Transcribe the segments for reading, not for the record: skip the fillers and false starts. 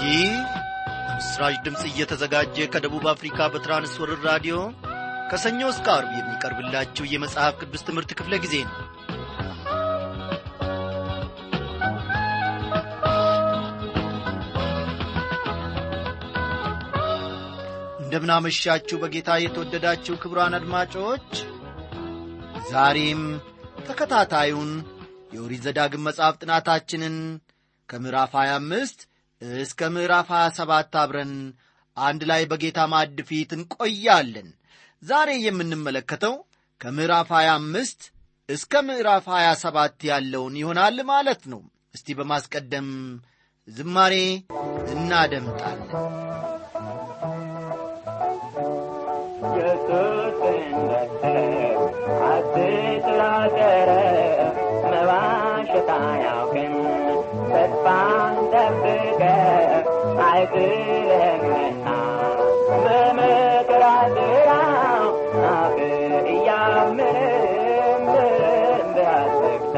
ይህ ምስራች ድምጽ እየተዘጋጀ ከደቡብ አፍሪካ በትራንስወርልድ ራዲዮ ከሰኞ እስከ ዓርብ የሚቀርብላችሁ የመጽሐፍ ቅዱስ ትምህርት ክፍለ ጊዜ ነው። እንደምናመሻችሁ በጌታ የተወደዳችሁ ክቡራን አድማጮች፣ ዛሬም ተከታታዩን የኦሪት ዘዳግም መጽሐፍ ጥናታችንን ከምዕራፍ 25 እስከ ምዕራፍ 27 አብረን አንድ ላይ በጌታ ማዕድ ፊት እንቆያለን። ዛሬ የምንመለከተው ከምዕራፍ 25 እስከ ምዕራፍ 27 ያለውን ይሆናል ማለት ነው። እስቲ በማስቀደም ዝማሬ እናደምጣለን። ኢየሱስ እንደሰው አትጥላቀረ መዋሸት አያውቅም ተስፋን ጠብቀ አይጥልህምና በመከራ ስራው አፍ እያምንም ልብ አትግታ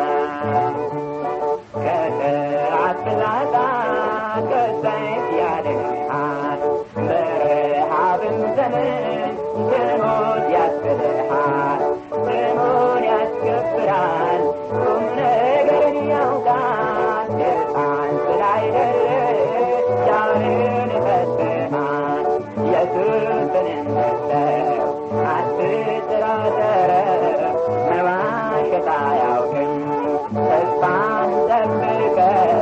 ከጠላት ፍላጻ ከሰይፍ ያድንሃል በረሃብም ዘመን ስሙን ያስገድልሃል ስሙን ያስከብራል ቁም ነገርን ያውቃል ሕፃን ስላይደለ ጃርን ይፈትናል ኢየሱስን እንደሰው አትጥራጠረ መዋሸት አያውቅም ተስፋን ጠብቀ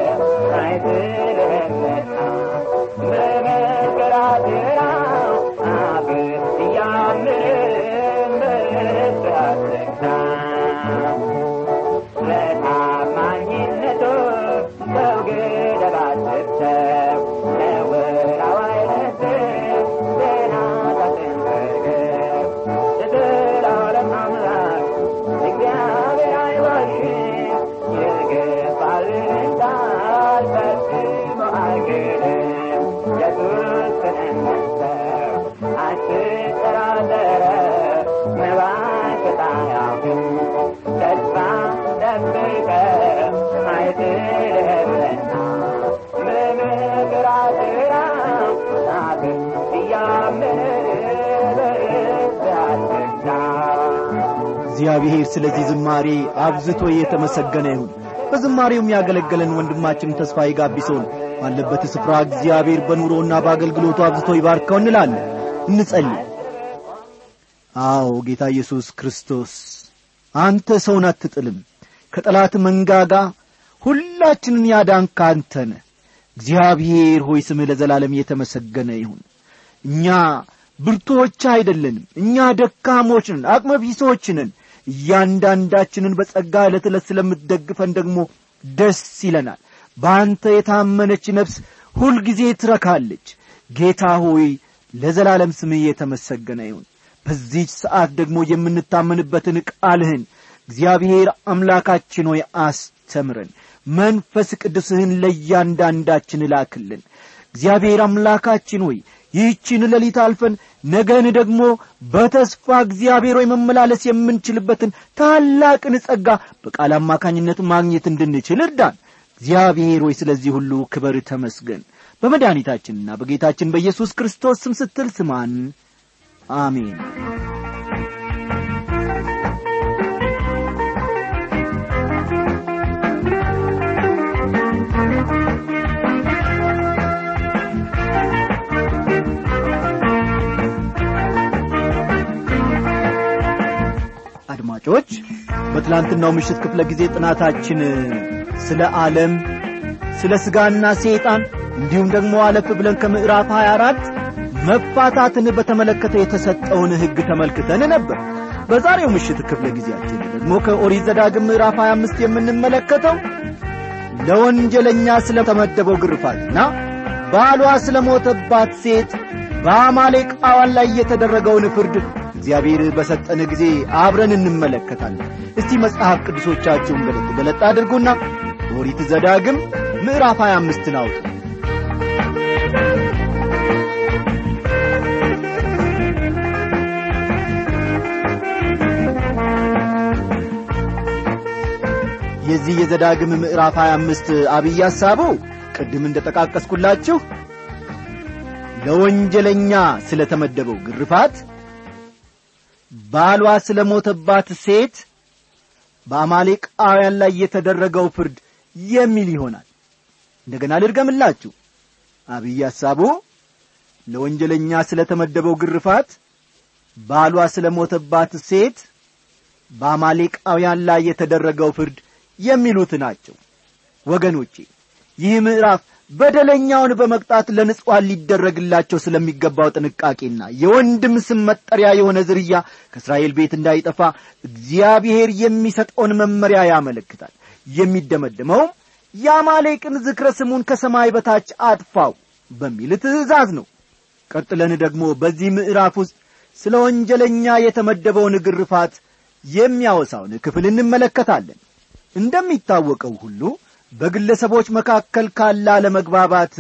አይጥልህምና በመከራ ስራው አፍ እያምንም ልብ አትግታ ለታማኝነቱ ሰው ገደብ አትተው ለወራው አይነትም ዜና ታትንፈርገው የዘላለም አምላክ እግዚአብሔር አይዋሽም የገባልን ቃል ፈጽሞ አይክድም ኢየሱስን እንደሰው አትጠራጠረ መዋሸት አያውቅም ተስፋን ጠብቀ አይጥልህምና በመከራ ስራው አፍ እያምንም ልብ አትግታ። እግዚአብሔር ስለዚህ ዝማሬ አብዝቶ የተመሰገነ ይሁን። በዝማሬውም ያገለገለን ወንድማችን ተስፋዬ ጋቢሶን ባለበት ስፍራ እግዚአብሔር በኑሮና በአገልግሎቱ አብዝቶ ይባርከው እንላለን። እንጸልይ። አዎ ጌታ ኢየሱስ ክርስቶስ አንተ ሰውን አትጥልም፣ ከጠላት መንጋጋ ሁላችንን ያዳንክ አንተ ነህ። እግዚአብሔር ሆይ ስምህ ለዘላለም የተመሰገነ ይሁን። እኛ ብርቱዎች አይደለንም፣ እኛ ደካሞች ነን፣ አቅመ ቢሶች ነን። እያንዳንዳችንን በጸጋ ዕለት ዕለት ስለምትደግፈን ደግሞ ደስ ይለናል። በአንተ የታመነች ነፍስ ሁልጊዜ ትረካለች። ጌታ ሆይ ለዘላለም ስምህ የተመሰገነ ይሁን። በዚህ ሰዓት ደግሞ የምንታመንበትን ቃልህን እግዚአብሔር አምላካችን ሆይ አስተምረን። መንፈስ ቅዱስህን ለእያንዳንዳችን ላክልን። እግዚአብሔር አምላካችን ሆይ ይህችን ሌሊት አልፈን ነገን ደግሞ በተስፋ እግዚአብሔር ሆይ መመላለስ የምንችልበትን ታላቅን ጸጋ በቃል አማካኝነት ማግኘት እንድንችል እርዳን። እግዚአብሔር ሆይ ስለዚህ ሁሉ ክብር ተመስገን። በመድኃኒታችንና በጌታችን በኢየሱስ ክርስቶስ ስም ስትል ስማን። አሜን። አድማጮች በትላንትናው ምሽት ክፍለ ጊዜ ጥናታችን ስለ ዓለም፣ ስለ ሥጋና ሰይጣን እንዲሁም ደግሞ አለፍ ብለን ከምዕራፍ 24 መፋታትን በተመለከተ የተሰጠውን ሕግ ተመልክተን ነበር። በዛሬው ምሽት ክፍለ ጊዜያችን ደግሞ ከኦሪት ዘዳግም ምዕራፍ 25 የምንመለከተው ለወንጀለኛ ስለተመደበው ግርፋትና ባሏ ስለሞተባት ሴት በአማሌቃውያን ላይ የተደረገውን ፍርድ እግዚአብሔር በሰጠን ጊዜ አብረን እንመለከታለን። እስቲ መጽሐፍ ቅዱሶቻችሁን ገለጥ አድርጉና ኦሪት ዘዳግም ምዕራፍ 25 አውጡ። የዚህ የዘዳግም ምዕራፍ 25 አብይ ሐሳቡ ቅድም እንደተጠቃቀስኩላችሁ ለወንጀለኛ ስለተመደበው ግርፋት፣ ባሏ ስለሞተባት ሴት፣ በአማሌቃውያን ላይ የተደረገው ፍርድ የሚል ይሆናል። እንደገና ልድገምላችሁ። አብይ ሐሳቡ ለወንጀለኛ ስለተመደበው ግርፋት፣ ባሏ ስለሞተባት ሴት፣ በአማሌቃውያን ላይ የተደረገው ፍርድ የሚሉት ናቸው። ወገኖቼ ይህ ምዕራፍ በደለኛውን በመቅጣት ለንጹሐን ሊደረግላቸው ስለሚገባው ጥንቃቄና የወንድም ስም መጠሪያ የሆነ ዝርያ ከእስራኤል ቤት እንዳይጠፋ እግዚአብሔር የሚሰጠውን መመሪያ ያመለክታል። የሚደመደመውም የአማሌቅን ዝክረ ስሙን ከሰማይ በታች አጥፋው በሚል ትእዛዝ ነው። ቀጥለን ደግሞ በዚህ ምዕራፍ ውስጥ ስለ ወንጀለኛ የተመደበውን ግርፋት የሚያወሳውን ክፍል እንመለከታለን። እንደሚታወቀው ሁሉ በግለሰቦች መካከል ካለ አለመግባባት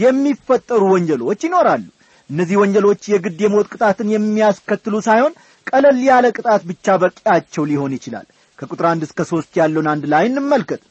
የሚፈጠሩ ወንጀሎች ይኖራሉ። እነዚህ ወንጀሎች የግድ የሞት ቅጣትን የሚያስከትሉ ሳይሆን ቀለል ያለ ቅጣት ብቻ በቂያቸው ሊሆን ይችላል። ከቁጥር 1 እስከ 3 ያለውን አንድ ላይ እንመልከት።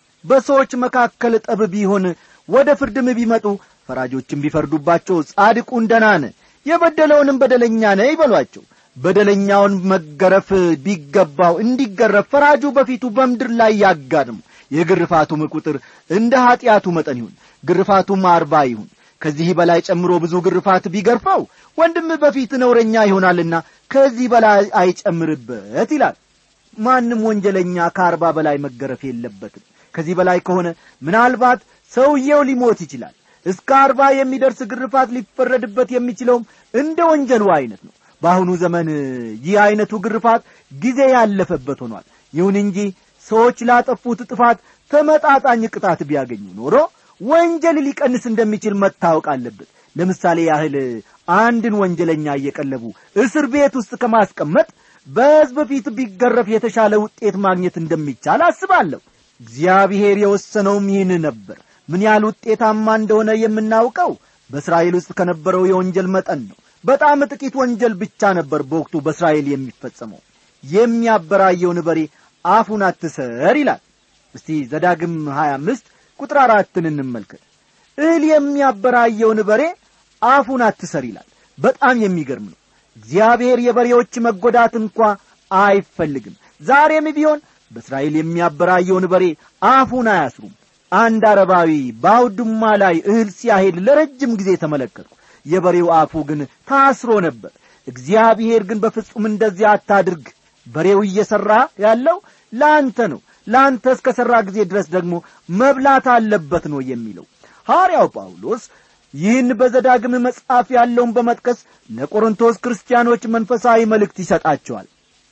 በሰዎች መካከል ጠብ ቢሆን ወደ ፍርድም ቢመጡ ፈራጆችም ቢፈርዱባቸው ጻድቁን ደህና ነህ፣ የበደለውንም በደለኛ ነህ ይበሏቸው። በደለኛውን መገረፍ ቢገባው እንዲገረፍ ፈራጁ በፊቱ በምድር ላይ ያጋድም። የግርፋቱም ቁጥር እንደ ኃጢአቱ መጠን ይሁን፣ ግርፋቱም 40 ይሁን። ከዚህ በላይ ጨምሮ ብዙ ግርፋት ቢገርፈው ወንድም በፊት ነውረኛ ይሆናልና ከዚህ በላይ አይጨምርበት ይላል። ማንም ወንጀለኛ ከ40 በላይ መገረፍ የለበትም። ከዚህ በላይ ከሆነ ምናልባት ሰውየው ሊሞት ይችላል። እስከ 40 የሚደርስ ግርፋት ሊፈረድበት የሚችለውም እንደ ወንጀሉ አይነት ነው። በአሁኑ ዘመን ይህ አይነቱ ግርፋት ጊዜ ያለፈበት ሆኗል። ይሁን እንጂ ሰዎች ላጠፉት ጥፋት ተመጣጣኝ ቅጣት ቢያገኙ ኖሮ ወንጀል ሊቀንስ እንደሚችል መታወቅ አለበት። ለምሳሌ ያህል አንድን ወንጀለኛ እየቀለቡ እስር ቤት ውስጥ ከማስቀመጥ በሕዝብ ፊት ቢገረፍ የተሻለ ውጤት ማግኘት እንደሚቻል አስባለሁ። እግዚአብሔር የወሰነውም ይህን ነበር። ምን ያህል ውጤታማ እንደሆነ የምናውቀው በእስራኤል ውስጥ ከነበረው የወንጀል መጠን ነው። በጣም ጥቂት ወንጀል ብቻ ነበር በወቅቱ በእስራኤል የሚፈጸመው። የሚያበራየውን በሬ አፉን አትሰር ይላል። እስቲ ዘዳግም 25 ቁጥር 4 እንመልከት። እህል የሚያበራየውን በሬ አፉን አትሰር ይላል። በጣም የሚገርም ነው። እግዚአብሔር የበሬዎች መጎዳት እንኳን አይፈልግም። ዛሬም ቢሆን በእስራኤል የሚያበራየውን በሬ አፉን አያስሩም። አንድ አረባዊ በአውድማ ላይ እህል ሲያሄድ ለረጅም ጊዜ ተመለከትኩ። የበሬው አፉ ግን ታስሮ ነበር። እግዚአብሔር ግን በፍጹም እንደዚህ አታድርግ፣ በሬው እየሰራ ያለው ላንተ ነው፣ ላንተ እስከ ሰራ ጊዜ ድረስ ደግሞ መብላት አለበት ነው የሚለው። ሐዋርያው ጳውሎስ ይህን በዘዳግም መጽሐፍ ያለውን በመጥቀስ ለቆሮንቶስ ክርስቲያኖች መንፈሳዊ መልእክት ይሰጣቸዋል።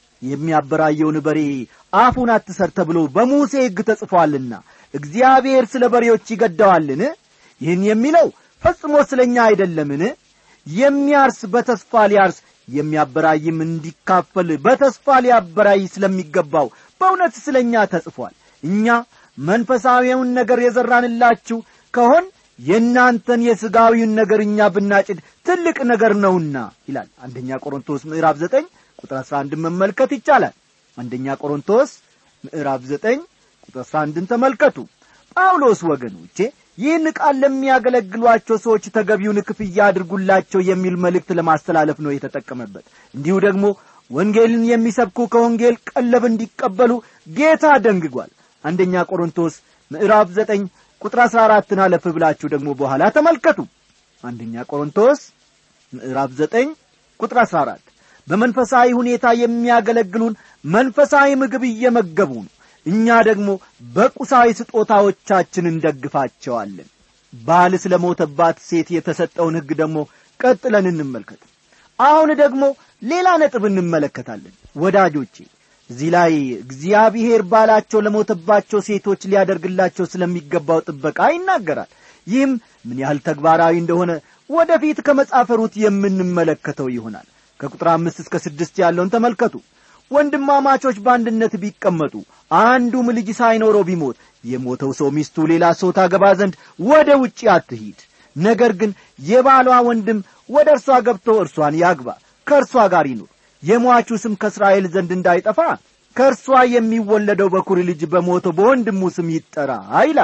የሚያበራየውን በሬ አፉን አትሰር ተብሎ በሙሴ ሕግ ተጽፏልና እግዚአብሔር ስለ በሬዎች ይገደዋልን? ይህን የሚለው ፈጽሞ ስለኛ አይደለምን? የሚያርስ በተስፋ ሊያርስ የሚያበራይም እንዲካፈል በተስፋ ሊያበራይ ስለሚገባው በእውነት ስለኛ ተጽፏል። እኛ መንፈሳዊውን ነገር የዘራንላችሁ ከሆን የእናንተን የሥጋዊውን ነገር እኛ ብናጭድ ትልቅ ነገር ነውና ይላል። አንደኛ ቆሮንቶስ ምዕራፍ 9 ቁጥር 11 መመልከት ይቻላል። አንደኛ ቆሮንቶስ ምዕራፍ 9 ቁጥር 11 ተመልከቱ። ጳውሎስ ወገኖቼ ይህን ቃል ለሚያገለግሏቸው ሰዎች ተገቢውን ክፍያ አድርጉላቸው የሚል መልእክት ለማስተላለፍ ነው የተጠቀመበት። እንዲሁ ደግሞ ወንጌልን የሚሰብኩ ከወንጌል ቀለብ እንዲቀበሉ ጌታ ደንግጓል። አንደኛ ቆሮንቶስ ምዕራፍ 9 ቁጥር 14 አለፍ ብላችሁ ደግሞ በኋላ ተመልከቱ። አንደኛ ቆሮንቶስ ምዕራፍ 9 ቁጥር 14 በመንፈሳዊ ሁኔታ የሚያገለግሉን መንፈሳዊ ምግብ እየመገቡ ነው። እኛ ደግሞ በቁሳዊ ስጦታዎቻችን እንደግፋቸዋለን። ባል ስለሞተባት ሴት የተሰጠውን ሕግ ደግሞ ቀጥለን እንመልከት። አሁን ደግሞ ሌላ ነጥብ እንመለከታለን። ወዳጆቼ እዚህ ላይ እግዚአብሔር ባላቸው ለሞተባቸው ሴቶች ሊያደርግላቸው ስለሚገባው ጥበቃ ይናገራል። ይህም ምን ያህል ተግባራዊ እንደሆነ ወደፊት ከመጽሐፈ ሩት የምንመለከተው ይሆናል። ከቁጥር 5 እስከ 6 ያለውን ተመልከቱ። ወንድማማቾች በአንድነት ቢቀመጡ አንዱም ልጅ ሳይኖረው ቢሞት የሞተው ሰው ሚስቱ ሌላ ሰው ታገባ ዘንድ ወደ ውጪ አትሂድ። ነገር ግን የባሏ ወንድም ወደ እርሷ ገብቶ እርሷን ያግባ፣ ከእርሷ ጋር ይኑር። የሟቹ ስም ከእስራኤል ዘንድ እንዳይጠፋ ከእርሷ የሚወለደው በኩር ልጅ በሞተው በወንድሙ ስም ይጠራ ይላል።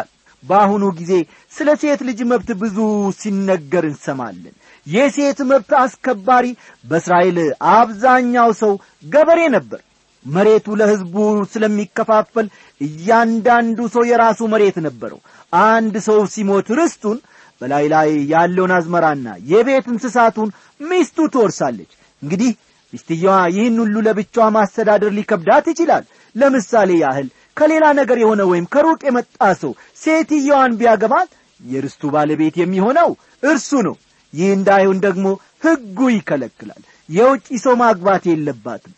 በአሁኑ ጊዜ ስለ ሴት ልጅ መብት ብዙ ሲነገር እንሰማለን። የሴት መብት አስከባሪ በእስራኤል አብዛኛው ሰው ገበሬ ነበር። መሬቱ ለሕዝቡ ስለሚከፋፈል እያንዳንዱ ሰው የራሱ መሬት ነበረው። አንድ ሰው ሲሞት ርስቱን በላይ ላይ ያለውን አዝመራና የቤት እንስሳቱን ሚስቱ ትወርሳለች። እንግዲህ ሚስትየዋ ይህን ሁሉ ለብቻዋ ማስተዳደር ሊከብዳት ይችላል። ለምሳሌ ያህል ከሌላ ነገር የሆነ ወይም ከሩቅ የመጣ ሰው ሴትየዋን ቢያገባት የርስቱ ባለቤት የሚሆነው እርሱ ነው። ይህ እንዳይሆን ደግሞ ሕጉ ይከለክላል። የውጭ ሰው ማግባት የለባትም።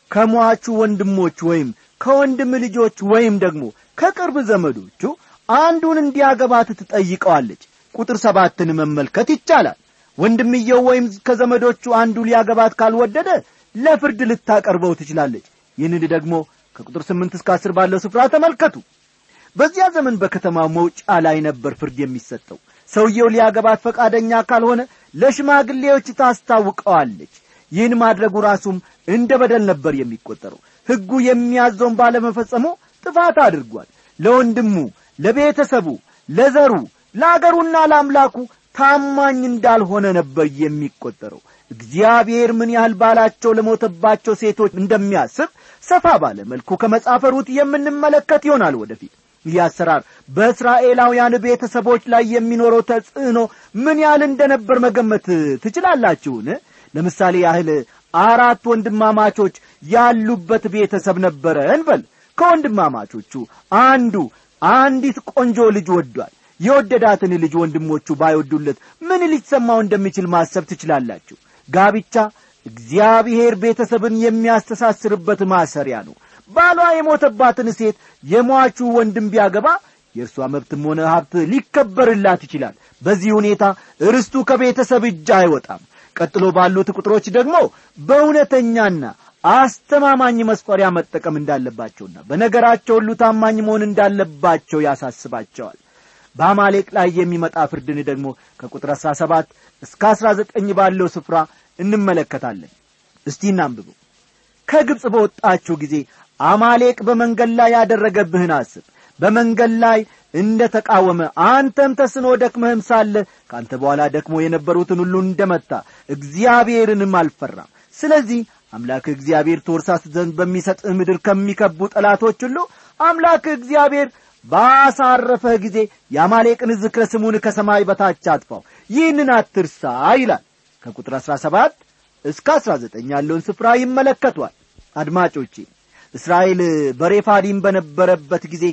ከሟቹ ወንድሞች ወይም ከወንድም ልጆች ወይም ደግሞ ከቅርብ ዘመዶቹ አንዱን እንዲያገባት ትጠይቀዋለች። ቁጥር 7ን መመልከት ይቻላል። ወንድምየው ወይም ከዘመዶቹ አንዱ ሊያገባት ካልወደደ ለፍርድ ልታቀርበው ትችላለች። ይህንን ደግሞ ከቁጥር 8 እስከ 10 ባለው ስፍራ ተመልከቱ። በዚያ ዘመን በከተማው መውጫ ላይ ነበር ፍርድ የሚሰጠው። ሰውየው ሊያገባት ፈቃደኛ ካልሆነ ለሽማግሌዎች ታስታውቀዋለች። ይህን ማድረጉ ራሱም እንደ በደል ነበር የሚቆጠረው። ሕጉ የሚያዘውን ባለመፈጸሙ ጥፋት አድርጓል። ለወንድሙ፣ ለቤተሰቡ፣ ለዘሩ፣ ለአገሩና ለአምላኩ ታማኝ እንዳልሆነ ነበር የሚቆጠረው። እግዚአብሔር ምን ያህል ባላቸው ለሞተባቸው ሴቶች እንደሚያስብ ሰፋ ባለ መልኩ ከመጽሐፈ ሩት የምንመለከት ይሆናል ወደፊት። ይህ አሰራር በእስራኤላውያን ቤተሰቦች ላይ የሚኖረው ተጽዕኖ ምን ያህል እንደነበር መገመት ትችላላችሁን? ለምሳሌ ያህል 4 ወንድማማቾች ያሉበት ቤተሰብ ነበረ እንበል። ከወንድማማቾቹ አንዱ አንዲት ቆንጆ ልጅ ወዷል። የወደዳትን ልጅ ወንድሞቹ ባይወዱለት ምን ሊሰማው እንደሚችል ማሰብ ትችላላችሁ። ጋብቻ እግዚአብሔር ቤተሰብን የሚያስተሳስርበት ማሰሪያ ነው። ባሏ የሞተባትን ሴት የሟቹ ወንድም ቢያገባ የእርሷ መብትም ሆነ ሀብት ሊከበርላት ይችላል። በዚህ ሁኔታ ርስቱ ከቤተሰብ እጅ አይወጣም። ቀጥሎ ባሉት ቁጥሮች ደግሞ በእውነተኛና አስተማማኝ መስፈሪያ መጠቀም እንዳለባቸውና በነገራቸው ሁሉ ታማኝ መሆን እንዳለባቸው ያሳስባቸዋል። በአማሌቅ ላይ የሚመጣ ፍርድን ደግሞ ከቁጥር 17 እስከ 19 ባለው ስፍራ እንመለከታለን። እስቲ እናንብቡ። ከግብጽ በወጣችሁ ጊዜ አማሌቅ በመንገድ ላይ ያደረገብህን አስብ። በመንገድ ላይ እንደ ተቃወመ አንተም ተስኖ ደክመህም ሳለ ካንተ በኋላ ደክሞ የነበሩትን ሁሉ እንደመታ እግዚአብሔርንም አልፈራም። ስለዚህ አምላክ እግዚአብሔር ትወርሳት ዘንድ በሚሰጥህ ምድር ከሚከቡ ጠላቶች ሁሉ አምላክ እግዚአብሔር ባሳረፈህ ጊዜ የአማሌቅን ዝክረ ስሙን ከሰማይ በታች አጥፋው፣ ይህንን አትርሳ ይላል። ከቁጥር 17 እስከ 19 ያለውን ስፍራ ይመለከቷል። አድማጮቼ እስራኤል በሬፋዲም በነበረበት ጊዜ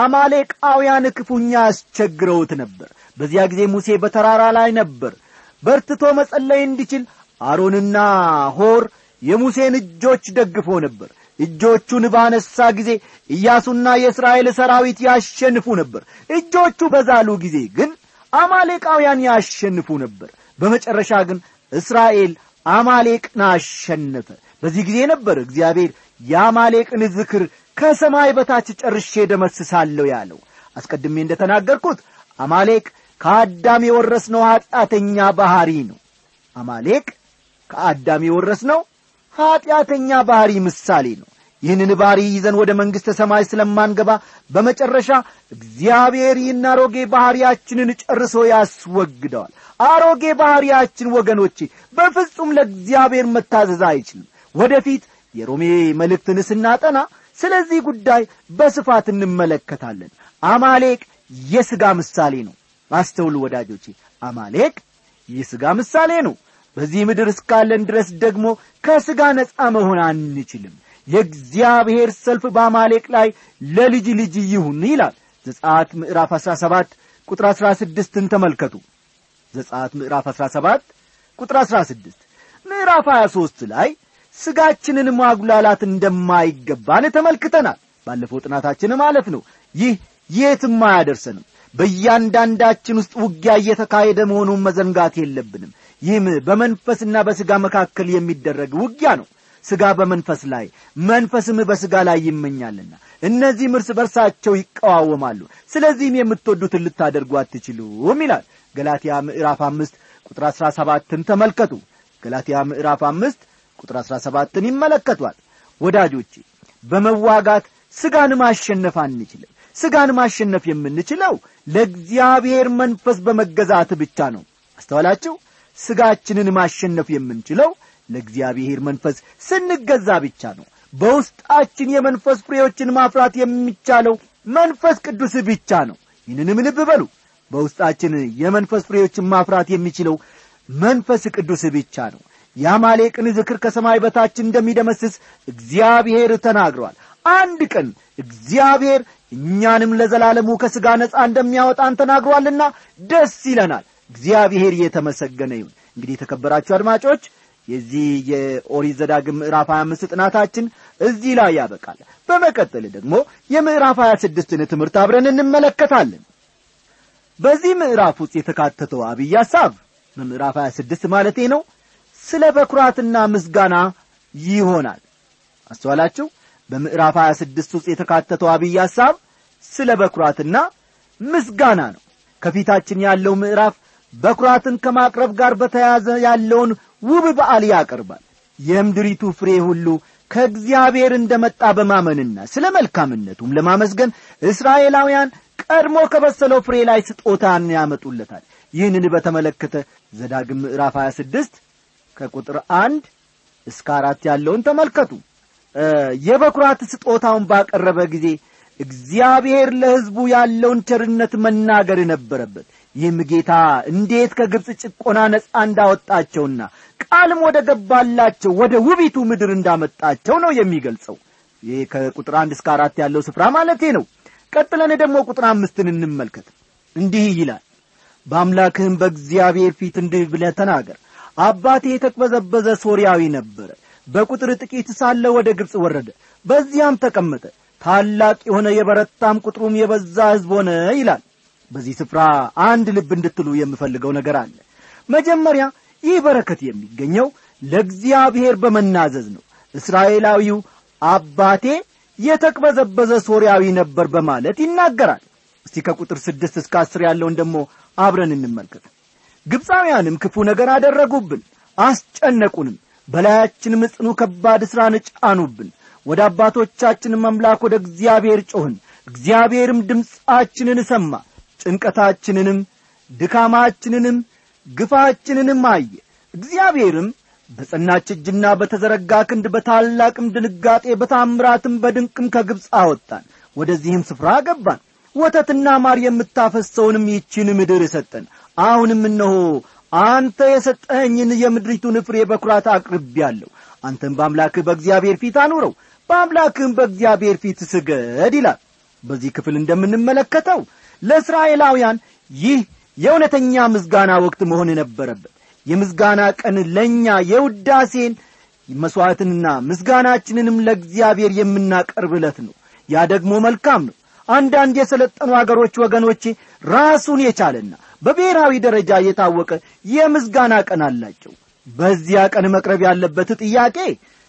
አማሌቃውያን ክፉኛ አስቸግረውት ነበር። በዚያ ጊዜ ሙሴ በተራራ ላይ ነበር። በርትቶ መጸለይ እንዲችል አሮንና ሆር የሙሴን እጆች ደግፎ ነበር። እጆቹን ባነሳ ጊዜ ኢያሱና የእስራኤል ሰራዊት ያሸንፉ ነበር። እጆቹ በዛሉ ጊዜ ግን አማሌቃውያን ያሸንፉ ነበር። በመጨረሻ ግን እስራኤል አማሌቅን አሸነፈ። በዚህ ጊዜ ነበር እግዚአብሔር የአማሌቅን ዝክር ከሰማይ በታች ጨርሼ ደመስሳለሁ ያለው። አስቀድሜ እንደተናገርኩት አማሌቅ ከአዳም የወረስነው ኃጢአተኛ ባህሪ ነው። አማሌቅ ከአዳም የወረስነው ኃጢአተኛ ባህሪ ምሳሌ ነው። ይህንን ባህሪ ይዘን ወደ መንግሥተ ሰማይ ስለማንገባ በመጨረሻ እግዚአብሔር ይህን አሮጌ ባህሪያችንን ጨርሶ ያስወግደዋል። አሮጌ ባህሪያችን ወገኖቼ በፍጹም ለእግዚአብሔር መታዘዝ አይችልም። ወደፊት የሮሜ መልእክትን ስናጠና ስለዚህ ጉዳይ በስፋት እንመለከታለን። አማሌቅ የሥጋ ምሳሌ ነው። አስተውሉ ወዳጆቼ፣ አማሌቅ የሥጋ ምሳሌ ነው። በዚህ ምድር እስካለን ድረስ ደግሞ ከሥጋ ነጻ መሆን አንችልም። የእግዚአብሔር ሰልፍ በአማሌቅ ላይ ለልጅ ልጅ ይሁን ይላል። ዘጸአት ምዕራፍ 17 ቁጥር 16ን ተመልከቱ። ዘጸአት ምዕራፍ 17 ቁጥር 16። ምዕራፍ 23 ላይ ሥጋችንን ማጉላላት እንደማይገባን ተመልክተናል። ባለፈው ጥናታችን ማለት ነው። ይህ የትም አያደርሰንም። በእያንዳንዳችን ውስጥ ውጊያ እየተካሄደ መሆኑን መዘንጋት የለብንም። ይህም በመንፈስና በሥጋ መካከል የሚደረግ ውጊያ ነው። ሥጋ በመንፈስ ላይ መንፈስም በሥጋ ላይ ይመኛልና እነዚህም እርስ በርሳቸው ይቃወማሉ። ስለዚህም የምትወዱትን ልታደርጉ አትችሉም ይላል። ገላትያ ምዕራፍ 5 ቁጥር 17ን ተመልከቱ። ገላትያ ምዕራፍ 5 ቁጥር 17ን ይመለከቷል። ወዳጆቼ በመዋጋት ሥጋን ማሸነፍ አንችልም። ሥጋን ማሸነፍ የምንችለው ለእግዚአብሔር መንፈስ በመገዛት ብቻ ነው። አስተዋላችሁ? ሥጋችንን ማሸነፍ የምንችለው ለእግዚአብሔር መንፈስ ስንገዛ ብቻ ነው። በውስጣችን የመንፈስ ፍሬዎችን ማፍራት የሚቻለው መንፈስ ቅዱስ ብቻ ነው። ይህንንም ልብ በሉ። በውስጣችን የመንፈስ ፍሬዎችን ማፍራት የሚችለው መንፈስ ቅዱስ ብቻ ነው። የአማሌቅን ዝክር ከሰማይ በታች እንደሚደመስስ እግዚአብሔር ተናግሯል። አንድ ቀን እግዚአብሔር እኛንም ለዘላለሙ ከሥጋ ነጻ እንደሚያወጣን ተናግሯልና ደስ ይለናል። እግዚአብሔር የተመሰገነ ይሁን። እንግዲህ የተከበራችሁ አድማጮች የዚህ የኦሪት ዘዳግም ምዕራፍ 25 ጥናታችን እዚህ ላይ ያበቃል። በመቀጠል ደግሞ የምዕራፍ 26ን ትምህርት አብረን እንመለከታለን። በዚህ ምዕራፍ ውስጥ የተካተተው አብይ ሐሳብ ምዕራፍ 26 ማለቴ ነው ስለ በኩራትና ምስጋና ይሆናል። አስተዋላችሁ? በምዕራፍ 26 ውስጥ የተካተተው አብይ ሐሳብ ስለ በኩራትና ምስጋና ነው። ከፊታችን ያለው ምዕራፍ በኩራትን ከማቅረብ ጋር በተያያዘ ያለውን ውብ በዓል ያቀርባል። የምድሪቱ ፍሬ ሁሉ ከእግዚአብሔር እንደመጣ በማመንና ስለ መልካምነቱም ለማመስገን እስራኤላውያን ቀድሞ ከበሰለው ፍሬ ላይ ስጦታን ያመጡለታል። ይህንን በተመለከተ ዘዳግም ምዕራፍ 26 ከቁጥር 1 እስከ 4 ያለውን ተመልከቱ። የበኩራት ስጦታውን ባቀረበ ጊዜ እግዚአብሔር ለሕዝቡ ያለውን ቸርነት መናገር ነበረበት። ይህም ጌታ እንዴት ከግብጽ ጭቆና ነጻ እንዳወጣቸውና ቃልም ወደ ገባላቸው ወደ ውቢቱ ምድር እንዳመጣቸው ነው የሚገልጸው። ይህ ከቁጥር 1 እስከ 4 ያለው ስፍራ ማለቴ ነው። ቀጥለን ደግሞ ቁጥር 5ን እንመልከት። እንዲህ ይላል፣ በአምላክህም በእግዚአብሔር ፊት እንዲህ ብለህ ተናገር፣ አባቴ የተቅበዘበዘ ሶርያዊ ነበረ። በቁጥር ጥቂት ሳለ ወደ ግብጽ ወረደ፣ በዚያም ተቀመጠ። ታላቅ የሆነ የበረታም ቁጥሩም የበዛ ሕዝብ ሆነ ይላል። በዚህ ስፍራ አንድ ልብ እንድትሉ የምፈልገው ነገር አለ። መጀመሪያ ይህ በረከት የሚገኘው ለእግዚአብሔር በመናዘዝ ነው። እስራኤላዊው አባቴ የተቅበዘበዘ ሶርያዊ ነበር በማለት ይናገራል። እስቲ ከቁጥር 6 እስከ 10 ያለውን ደግሞ አብረን እንመልከት። ግብፃውያንም ክፉ ነገር አደረጉብን፣ አስጨነቁንም፣ በላያችንም ጽኑ ከባድ ሥራን ጫኑብን። ወደ አባቶቻችንም አምላክ ወደ እግዚአብሔር ጮኽን፣ እግዚአብሔርም ድምፃችንን ሰማ። ጭንቀታችንንም ድካማችንንም ግፋችንንም አየ። እግዚአብሔርም በጸናች እጅና በተዘረጋ ክንድ በታላቅም ድንጋጤ በታምራትም በድንቅም ከግብጽ አወጣን፣ ወደዚህም ስፍራ ገባን። ወተትና ማር የምታፈሰውንም ይህችን ምድር ሰጠን። አሁንም እነሆ አንተ የሰጠኸኝን የምድሪቱን ፍሬ በኩራት አቅርቤአለሁ። አንተም በአምላክህ በእግዚአብሔር ፊት አኑረው፣ በአምላክህም በእግዚአብሔር ፊት ስገድ ይላል። በዚህ ክፍል እንደምንመለከተው ለእስራኤላውያን ይህ የእውነተኛ ምስጋና ወቅት መሆን ነበረበት። የምስጋና ቀን ለእኛ የውዳሴን መሥዋዕትንና ምስጋናችንንም ለእግዚአብሔር የምናቀርብለት ነው። ያ ደግሞ መልካም ነው። አንዳንድ የሰለጠኑ አገሮች ወገኖቼ ራሱን የቻለና በብሔራዊ ደረጃ የታወቀ የምስጋና ቀን አላቸው። በዚያ ቀን መቅረብ ያለበት ጥያቄ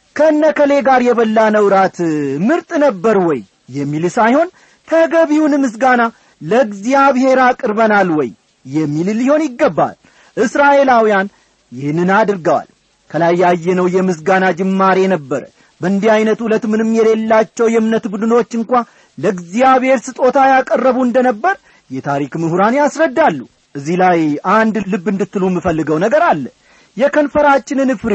ከነከሌ ጋር የበላነው ራት ምርጥ ነበር ወይ የሚል ሳይሆን ተገቢውን ምስጋና ለእግዚአብሔር አቅርበናል ወይ የሚል ሊሆን ይገባል። እስራኤላውያን ይህንን አድርገዋል። ከላይ ያየነው የምስጋና ጅማሬ ነበረ። በእንዲህ አይነቱ ዕለት ምንም የሌላቸው የእምነት ቡድኖች እንኳን ለእግዚአብሔር ስጦታ ያቀረቡ እንደነበር የታሪክ ምሁራን ያስረዳሉ። እዚህ ላይ አንድ ልብ እንድትሉ የምፈልገው ነገር አለ። የከንፈራችንን ፍሬ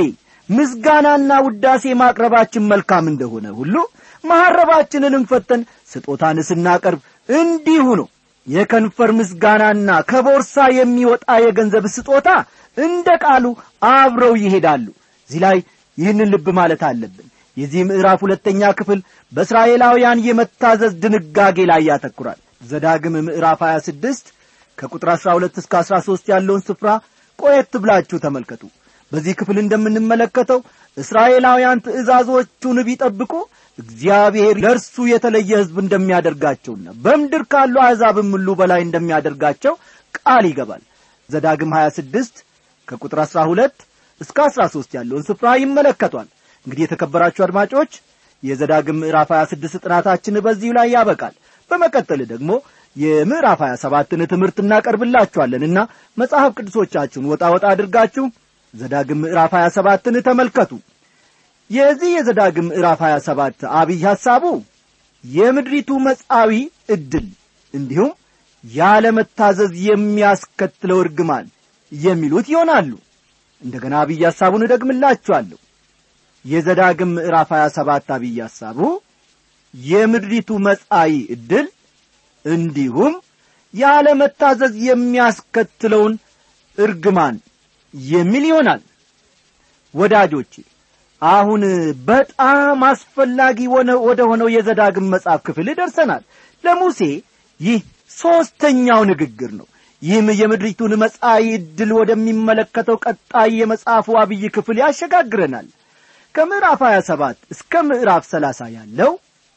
ምስጋናና ውዳሴ ማቅረባችን መልካም እንደሆነ ሁሉ መሐረባችንንም ፈተን ስጦታን ስናቀርብ እንዲሁ ነው። የከንፈር ምስጋናና ከቦርሳ የሚወጣ የገንዘብ ስጦታ እንደ ቃሉ አብረው ይሄዳሉ። እዚህ ላይ ይህንን ልብ ማለት አለብን። የዚህ ምዕራፍ ሁለተኛ ክፍል በእስራኤላውያን የመታዘዝ ድንጋጌ ላይ ያተኩራል። ዘዳግም ምዕራፍ 26 ከቁጥር 12 እስከ 13 ያለውን ስፍራ ቆየት ብላችሁ ተመልከቱ። በዚህ ክፍል እንደምንመለከተው እስራኤላውያን ትእዛዞቹን ቢጠብቁ እግዚአብሔር ለእርሱ የተለየ ሕዝብ እንደሚያደርጋቸውና በምድር ካሉ አሕዛብም ሁሉ በላይ እንደሚያደርጋቸው ቃል ይገባል። ዘዳግም 26 ከቁጥር 12 እስከ 13 ያለውን ስፍራ ይመለከቷል። እንግዲህ የተከበራችሁ አድማጮች የዘዳግም ምዕራፍ 26 ጥናታችን በዚሁ ላይ ያበቃል። በመቀጠል ደግሞ የምዕራፍ 27ን ትምህርት እናቀርብላችኋለንና መጽሐፍ ቅዱሶቻችሁን ወጣ አድርጋችሁ ዘዳግም ምዕራፍ 27ን ተመልከቱ። የዚህ የዘዳግም ምዕራፍ 27 አብይ ሐሳቡ የምድሪቱ መጻዊ ዕድል እንዲሁም ያለ መታዘዝ የሚያስከትለው እርግማን የሚሉት ይሆናሉ። እንደገና አብይ ሐሳቡን ደግምላችኋለሁ። የዘዳግም ምዕራፍ 27 አብይ ሐሳቡ የምድሪቱ መጻኢ ዕድል እንዲሁም ያለ መታዘዝ የሚያስከትለውን እርግማን የሚል ይሆናል። ወዳጆቼ አሁን በጣም አስፈላጊ ወደ ሆነው የዘዳግም መጽሐፍ ክፍል ደርሰናል። ለሙሴ ይህ ሦስተኛው ንግግር ነው። ይህም የምድሪቱን መጻኢ ዕድል ወደሚመለከተው ቀጣይ የመጽሐፉ አብይ ክፍል ያሸጋግረናል። ከምዕራፍ 27 እስከ ምዕራፍ 30 ያለው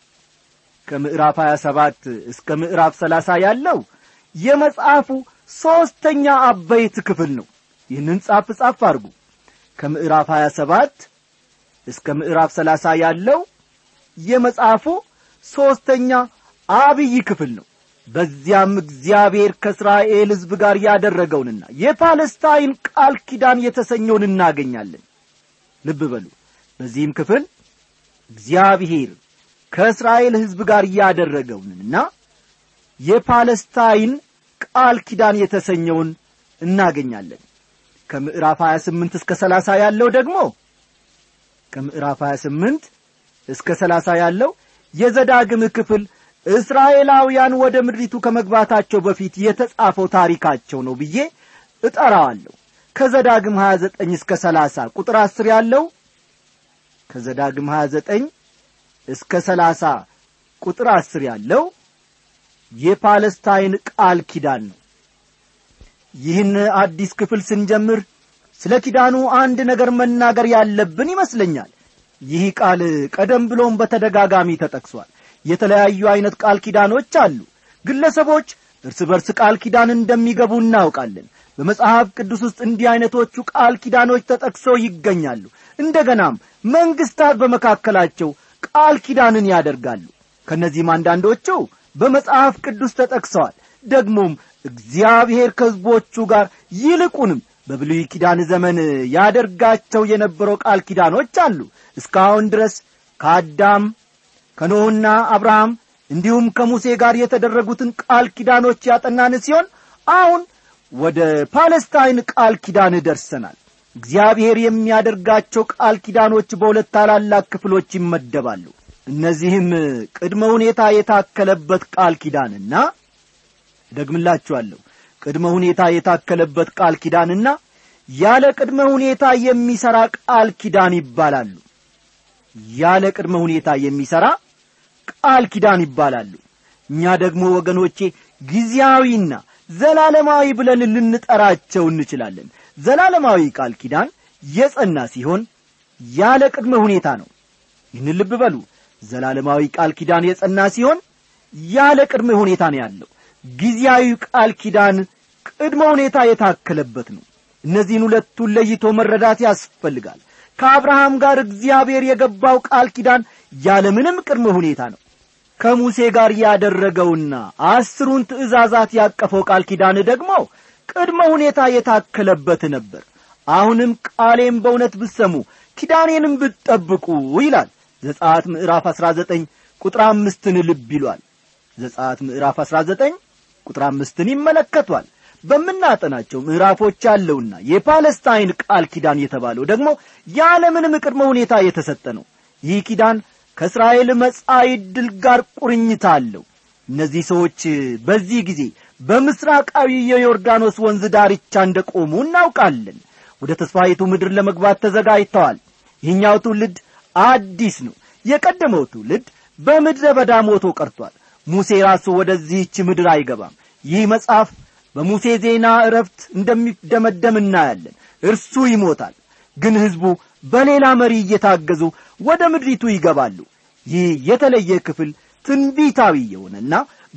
ከምዕራፍ 27 እስከ ምዕራፍ 30 ያለው የመጽሐፉ ሦስተኛ አበይት ክፍል ነው። ይህንን ጻፍ አድርጉ። ከምዕራፍ 27 እስከ ምዕራፍ 30 ያለው የመጽሐፉ ሦስተኛ አብይ ክፍል ነው። በዚያም እግዚአብሔር ከእስራኤል ሕዝብ ጋር ያደረገውንና የፓለስታይን ቃል ኪዳን የተሰኘውን እናገኛለን። ልብ በሉ። በዚህም ክፍል እግዚአብሔር ከእስራኤል ሕዝብ ጋር ያደረገውንና የፓለስታይን ቃል ኪዳን የተሰኘውን እናገኛለን። ከምዕራፍ 28 እስከ 30 ያለው ደግሞ ከምዕራፍ 28 እስከ 30 ያለው የዘዳግም ክፍል እስራኤላውያን ወደ ምድሪቱ ከመግባታቸው በፊት የተጻፈው ታሪካቸው ነው ብዬ እጠራዋለሁ። ከዘዳግም 29 እስከ 30 ቁጥር 10 ያለው ከዘዳግም 29 እስከ 30 ቁጥር 10 ያለው የፓለስታይን ቃል ኪዳን ነው። ይህን አዲስ ክፍል ስንጀምር ስለ ኪዳኑ አንድ ነገር መናገር ያለብን ይመስለኛል። ይህ ቃል ቀደም ብሎም በተደጋጋሚ ተጠቅሷል። የተለያዩ አይነት ቃል ኪዳኖች አሉ። ግለሰቦች እርስ በርስ ቃል ኪዳን እንደሚገቡ እናውቃለን። በመጽሐፍ ቅዱስ ውስጥ እንዲህ አይነቶቹ ቃል ኪዳኖች ተጠቅሰው ይገኛሉ። እንደገናም መንግስታት በመካከላቸው ቃል ኪዳንን ያደርጋሉ። ከነዚህም አንዳንዶቹ በመጽሐፍ ቅዱስ ተጠቅሰዋል። ደግሞም እግዚአብሔር ከሕዝቦቹ ጋር ይልቁንም በብሉይ ኪዳን ዘመን ያደርጋቸው የነበረው ቃል ኪዳኖች አሉ። እስካሁን ድረስ ከአዳም ከኖህና አብርሃም እንዲሁም ከሙሴ ጋር የተደረጉትን ቃል ኪዳኖች ያጠናን ሲሆን አሁን ወደ ፓለስታይን ቃል ኪዳን ደርሰናል። እግዚአብሔር የሚያደርጋቸው ቃል ኪዳኖች በሁለት ታላላቅ ክፍሎች ይመደባሉ። እነዚህም ቅድመ ሁኔታ የታከለበት ቃል ኪዳንና ደግምላችኋለሁ፣ ቅድመ ሁኔታ የታከለበት ቃል ኪዳንና ያለ ቅድመ ሁኔታ የሚሰራ ቃል ኪዳን ይባላሉ። ያለ ቅድመ ሁኔታ የሚሰራ ቃል ኪዳን ይባላሉ። እኛ ደግሞ ወገኖቼ ጊዜያዊና ዘላለማዊ ብለን ልንጠራቸው እንችላለን። ዘላለማዊ ቃል ኪዳን የጸና ሲሆን ያለ ቅድመ ሁኔታ ነው። ይህን ልብ በሉ። ዘላለማዊ ቃል ኪዳን የጸና ሲሆን ያለ ቅድመ ሁኔታ ነው ያለው። ጊዜያዊ ቃል ኪዳን ቅድመ ሁኔታ የታከለበት ነው። እነዚህን ሁለቱን ለይቶ መረዳት ያስፈልጋል። ከአብርሃም ጋር እግዚአብሔር የገባው ቃል ኪዳን ያለ ምንም ቅድመ ሁኔታ ነው። ከሙሴ ጋር ያደረገውና 10ን ትእዛዛት ያቀፈው ቃል ኪዳን ደግሞ ቅድመ ሁኔታ የታከለበት ነበር። አሁንም ቃሌን በእውነት ብትሰሙ ኪዳኔንም ብትጠብቁ ይላል። ዘጸአት ምዕራፍ 19 ቁጥር 5ን ልብ ይሏል። ዘጸአት ምዕራፍ 19 ቁጥር 5ን ይመለከቷል። በመናጠናቸው ምዕራፎች ያለውና የፓለስታይን ቃል ኪዳን የተባለው ደግሞ ያለ ምንም ቅድመ ሁኔታ የተሰጠ ነው። ይህ ኪዳን ከእስራኤል መጻኢ ዕድል ጋር ቁርኝት አለው። እነዚህ ሰዎች በዚህ ጊዜ በምስራቃዊ የዮርዳኖስ ወንዝ ዳርቻ እንደቆሙ እናውቃለን። ወደ ተስፋይቱ ምድር ለመግባት ተዘጋጅተዋል። ይህኛው ትውልድ አዲስ ነው። የቀደመው ትውልድ በምድረ በዳ ሞቶ ቀርቷል። ሙሴ ራሱ ወደዚህች ምድር አይገባም። ይህ መጽሐፍ በሙሴ ዜና ዕረፍት እንደሚደመደም እናያለን። እርሱ ይሞታል፣ ግን ሕዝቡ በሌላ መሪ እየታገዙ ወደ ምድሪቱ ይገባሉ። ይህ የተለየ ክፍል ትንቢታዊ የሆነና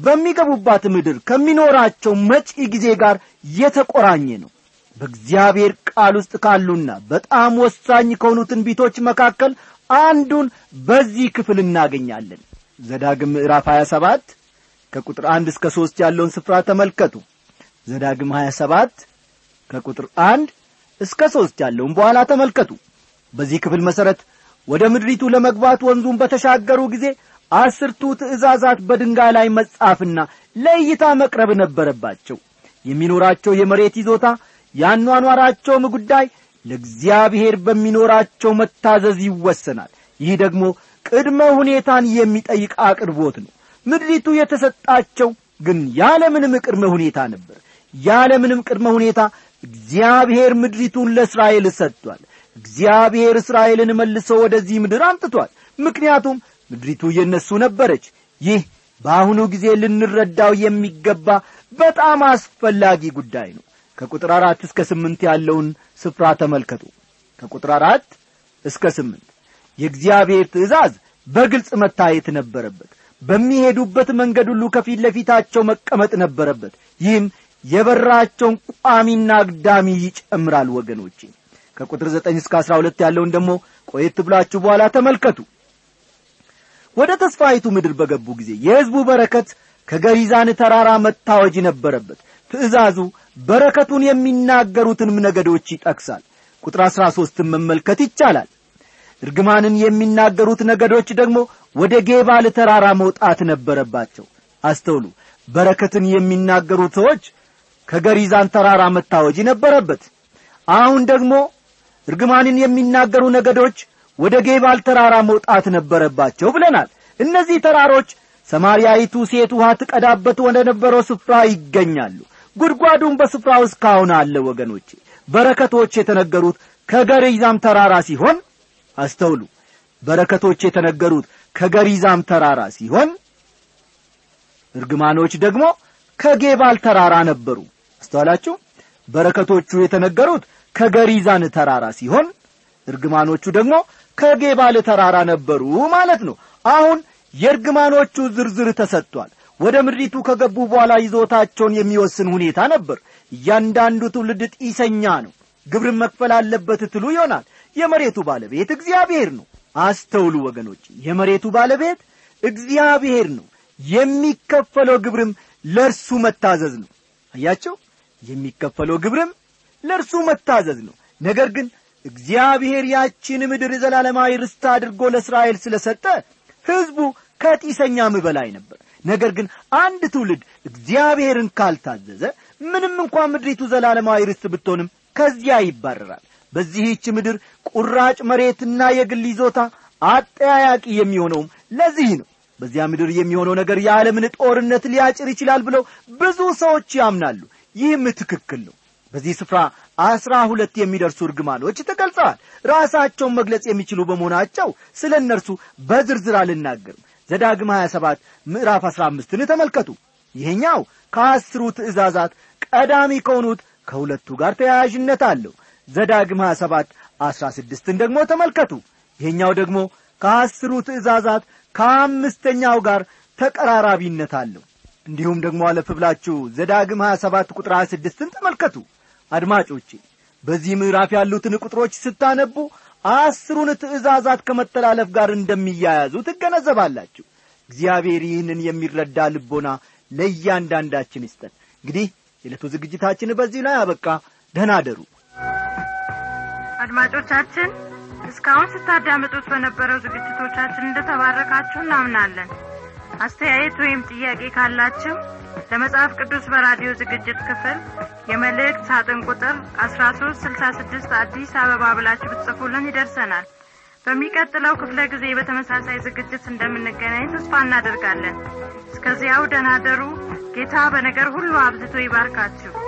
በሚገቡባት ምድር ከሚኖራቸው መጪ ጊዜ ጋር የተቆራኘ ነው። በእግዚአብሔር ቃል ውስጥ ካሉና በጣም ወሳኝ ከሆኑ ትንቢቶች መካከል አንዱን በዚህ ክፍል እናገኛለን። ዘዳግም ምዕራፍ 27 ከቁጥር 1 እስከ 3 ያለውን ስፍራ ተመልከቱ። ዘዳግም 27 ከቁጥር 1 እስከ 3 ያለውን በኋላ ተመልከቱ። በዚህ ክፍል መሰረት ወደ ምድሪቱ ለመግባት ወንዙን በተሻገሩ ጊዜ 10ቱ ትእዛዛት በድንጋይ ላይ መጻፍና ለእይታ መቅረብ ነበረባቸው። የሚኖራቸው የመሬት ይዞታ ያኗኗራቸውም ጉዳይ ለእግዚአብሔር በሚኖራቸው መታዘዝ ይወሰናል። ይህ ደግሞ ቅድመ ሁኔታን የሚጠይቅ አቅርቦት ነው። ምድሪቱ የተሰጣቸው ግን ያለምንም ቅድመ ሁኔታ ነበር። ያለምንም ቅድመ ሁኔታ እግዚአብሔር ምድሪቱን ለእስራኤል ሰጥቷል። እግዚአብሔር እስራኤልን መልሶ ወደዚህ ምድር አምጥቷል። ምክንያቱም ምድሪቱ የነሱ ነበረች። ይህ በአሁኑ ጊዜ ልንረዳው የሚገባ በጣም አስፈላጊ ጉዳይ ነው። ከቁጥር 4 እስከ 8 ያለውን ስፍራ ተመልከቱ። ከቁጥር 4 እስከ 8 የእግዚአብሔር ትእዛዝ በግልጽ መታየት ነበረበት። በሚሄዱበት መንገድ ሁሉ ከፊት ለፊታቸው መቀመጥ ነበረበት። ይህም የበራቸውን ቋሚና አግዳሚ ይጨምራል። ወገኖቼ ከቁጥር 9 እስከ 12 ያለውን ደግሞ ቆየት ብላችሁ በኋላ ተመልከቱ። ወደ ተስፋይቱ ምድር በገቡ ጊዜ የሕዝቡ በረከት ከገሪዛን ተራራ መታወጅ ነበረበት። ትእዛዙ በረከቱን የሚናገሩትን ነገዶች ይጠቅሳል። ቁጥር 13 መመልከት ይቻላል። እርግማንን የሚናገሩት ነገዶች ደግሞ ወደ ጌባል ተራራ መውጣት ነበረባቸው። አስተውሉ። በረከትን የሚናገሩት ሰዎች ከገሪዛን ተራራ መታወጅ ነበረበት። አሁን ደግሞ እርግማንን የሚናገሩ ነገዶች ወደ ጌባል ተራራ መውጣት ነበረባቸው ብለናል። እነዚህ ተራሮች ሰማርያይቱ ሴት ውሃ ትቀዳበት ወደ ነበረው ስፍራ ይገኛሉ። ጉድጓዱም በስፍራው እስካሁን አለ። ወገኖቼ በረከቶች የተነገሩት ከገሪዛም ተራራ ሲሆን አስተውሉ። በረከቶች የተነገሩት ከገሪዛም ተራራ ሲሆን እርግማኖች ደግሞ ከጌባል ተራራ ነበሩ። አስተዋላችሁ? በረከቶቹ የተነገሩት ከገሪዛን ተራራ ሲሆን እርግማኖቹ ደግሞ ከጌባል ተራራ ነበሩ ማለት ነው። አሁን የእርግማኖቹ ዝርዝር ተሰጥቷል። ወደ ምድሪቱ ከገቡ በኋላ ይዞታቸውን የሚወስን ሁኔታ ነበር። እያንዳንዱ ትውልድ ጢሰኛ ነው፣ ግብርን መክፈል አለበት ትሉ ይሆናል። የመሬቱ ባለቤት እግዚአብሔር ነው። አስተውሉ ወገኖች፣ የመሬቱ ባለቤት እግዚአብሔር ነው። የሚከፈለው ግብርም ለእርሱ መታዘዝ ነው። አያችሁ? የሚከፈለው ግብርም ለእርሱ መታዘዝ ነው። ነገር ግን እግዚአብሔር ያቺን ምድር ዘላለማዊ ርስት አድርጎ ለእስራኤል ስለሰጠ ሕዝቡ ከጢሰኛም በላይ ነበር። ነገር ግን አንድ ትውልድ እግዚአብሔርን ካልታዘዘ ምንም እንኳን ምድሪቱ ዘላለማዊ ርስት ብትሆንም ከዚያ ይባረራል። በዚህች ምድር ቁራጭ መሬትና የግል ይዞታ አጠያያቂ የሚሆነውም ለዚህ ነው። በዚያ ምድር የሚሆነው ነገር የዓለምን ጦርነት ሊያጭር ይችላል ብለው ብዙ ሰዎች ያምናሉ። ይህም ትክክል ነው። በዚህ ስፍራ 12 የሚደርሱ እርግማኖች ተገልጸዋል። ራሳቸውን መግለጽ የሚችሉ በመሆናቸው ስለ እነርሱ በዝርዝር አልናገርም። ዘዳግም 27 ምዕራፍ 15ን ተመልከቱ። ይሄኛው ከ10 ትእዛዛት ቀዳሚ ከሆኑት ከሁለቱ ጋር ተያያዥነት አለው። ዘዳግም 27 16ን ደግሞ ተመልከቱ። ይሄኛው ደግሞ ከ10 ትእዛዛት ከአምስተኛው ጋር ተቀራራቢነት አለው። እንዲሁም ደግሞ አለፍ ብላችሁ ዘዳግም 27 ቁጥር 26ን ተመልከቱ። አድማጮቼ በዚህ ምዕራፍ ያሉትን ቁጥሮች ስታነቡ 10ን ትእዛዛት ከመተላለፍ ጋር እንደሚያያዙ ትገነዘባላችሁ። እግዚአብሔር ይህንን የሚረዳ ልቦና ለእያንዳንዳችን ይስጠን። እንግዲህ የዕለቱ ዝግጅታችን በዚህ ላይ አበቃ። ደህና አደሩ። አድማጮቻችን እስካሁን ስታዳምጡት በነበረው ዝግጅቶቻችን እንደተባረካችሁ እናምናለን። አስተያየት ወይም ጥያቄ ካላችሁ ለመጽሐፍ ቅዱስ በራዲዮ ዝግጅት ክፍል የመልእክት ሳጥን ቁጥር 1366 አዲስ አበባ ብላችሁ ብትጽፉልን ይደርሰናል። በሚቀጥለው ክፍለ ጊዜ በተመሳሳይ ዝግጅት እንደምንገናኝ ተስፋ እናደርጋለን። እስከዚያው ደህና ደሩ። ጌታ በነገር ሁሉ አብዝቶ ይባርካችሁ።